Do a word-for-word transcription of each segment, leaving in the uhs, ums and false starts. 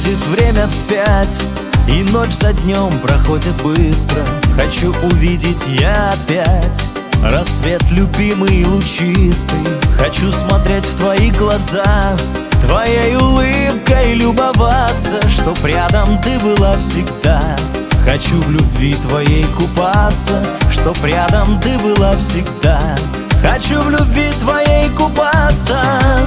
ходит время вспять, и ночь за днем проходит быстро. Хочу увидеть я опять рассвет любимый и лучистый. Хочу смотреть в твои глаза, твоей улыбкой любоваться, чтоб рядом ты была всегда. Хочу в любви твоей купаться, чтоб рядом ты была всегда. Хочу в любви твоей купаться.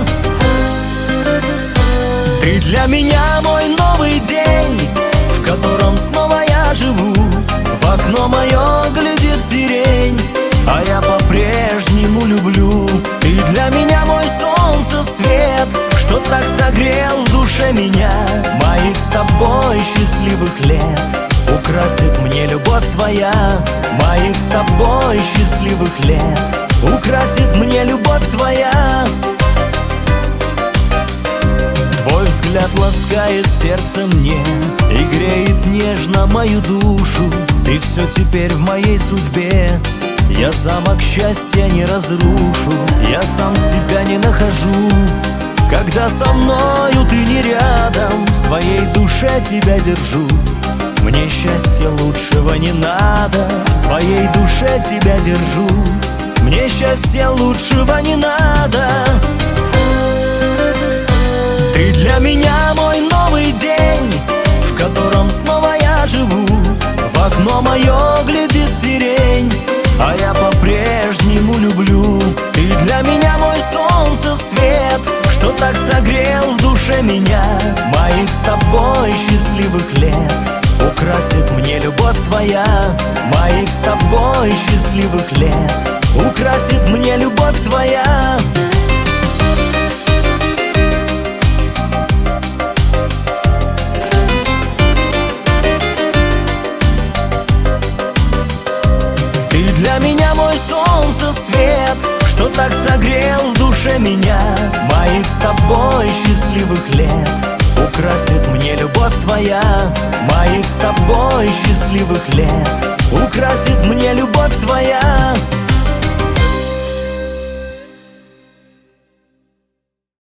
Ты для меня мой новый день, в котором снова я живу. В окно мое глядит сирень, а я по-прежнему люблю. Ты для меня мой солнце свет, что так согрел в душе меня. Моих с тобой счастливых лет украсит мне любовь твоя. Моих с тобой счастливых лет украсит мне любовь твоя. Твой взгляд ласкает сердце мне и греет нежно мою душу. Ты все теперь в моей судьбе, я замок счастья не разрушу. Я сам себя не нахожу, когда со мною ты не рядом. В своей душе тебя держу, мне счастья лучшего не надо. В своей душе тебя держу, мне счастья лучшего не надо. Ты для меня мой новый день, в котором снова я живу. В окно мое глядит сирень, а я по-прежнему люблю. Ты для меня мой солнце свет, что так согрел в душе меня. Моих с тобой счастливых лет украсит мне любовь твоя. Моих с тобой счастливых лет украсит мне любовь твоя. Для меня мой солнце свет, что так согрел в душе меня. Моих с тобой счастливых лет украсит мне любовь твоя. Моих с тобой счастливых лет украсит мне любовь твоя.